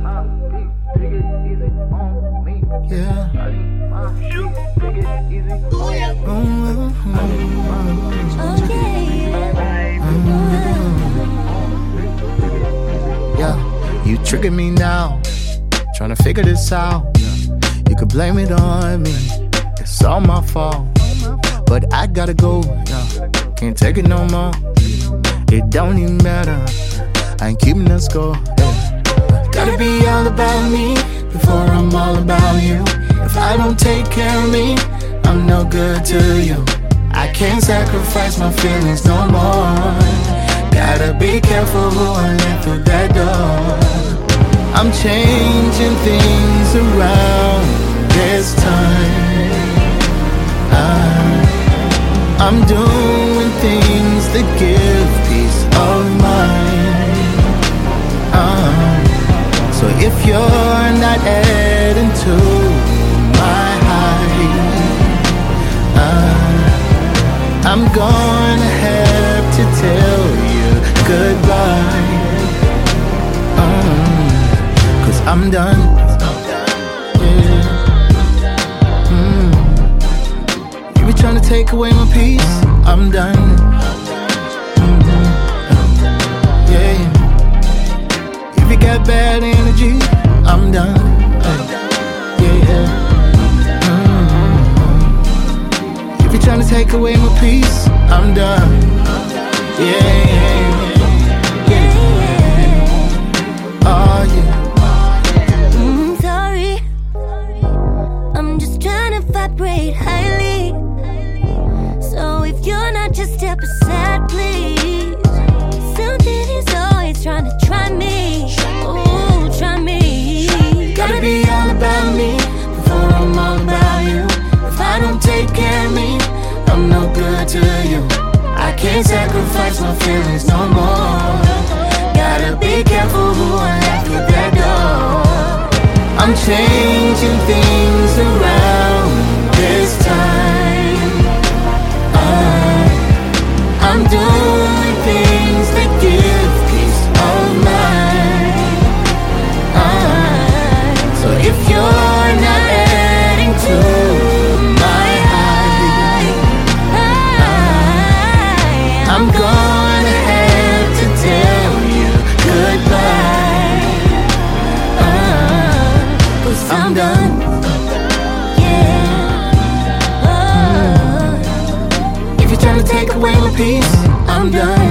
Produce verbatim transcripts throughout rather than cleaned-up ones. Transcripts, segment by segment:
Yeah. Yeah, you tricking me now, trying to figure this out. You could blame it on me, it's all my fault. But I gotta go, yeah. Can't take it no more. It don't even matter, I ain't keeping the score. Yeah. Gotta be all about me before I'm all about you. If I don't take care of me, I'm no good to you. I can't sacrifice my feelings no more. Gotta be careful who I let through that door. I'm changing things around this time. I, I'm doing things that give peace of mind. uh, So if you're not adding to my high, uh, I'm gonna have to tell you goodbye. um, Cause I'm done. Yeah. mm. You be trying to take away my peace, I'm done. mm-hmm. Yeah. If you got bad energy, I'm done. Yeah, yeah. mm-hmm. If you're trying to take away my peace, I'm done. Yeah, yeah, yeah, yeah. Oh, yeah. Mm, sorry, I'm just trying to vibrate highly. So if you're not, just step aside, please. Something is always trying to try me. Oh, try me. Gotta be all about me before I'm all about you. If I don't take care of me, I'm no good to you. I can't sacrifice my feelings no more. Gotta be careful who I let through that door. I'm changing things around this time. uh, I'm doing things that give peace of mind. uh, So if you're not adding to my high, uh, I'm gonna have to tell you goodbye. uh, Cause I'm done. Yeah. uh, If you're trying to take away my peace, I'm done.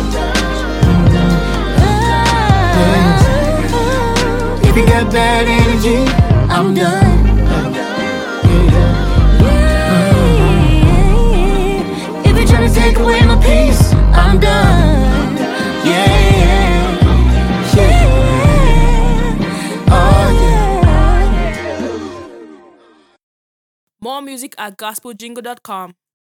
Yeah. If you got bad energy, I'm done. Yeah. If you're trying to take away my peace, I'm done. Yeah, yeah, yeah. Oh, yeah. More music at gospel jingle dot com.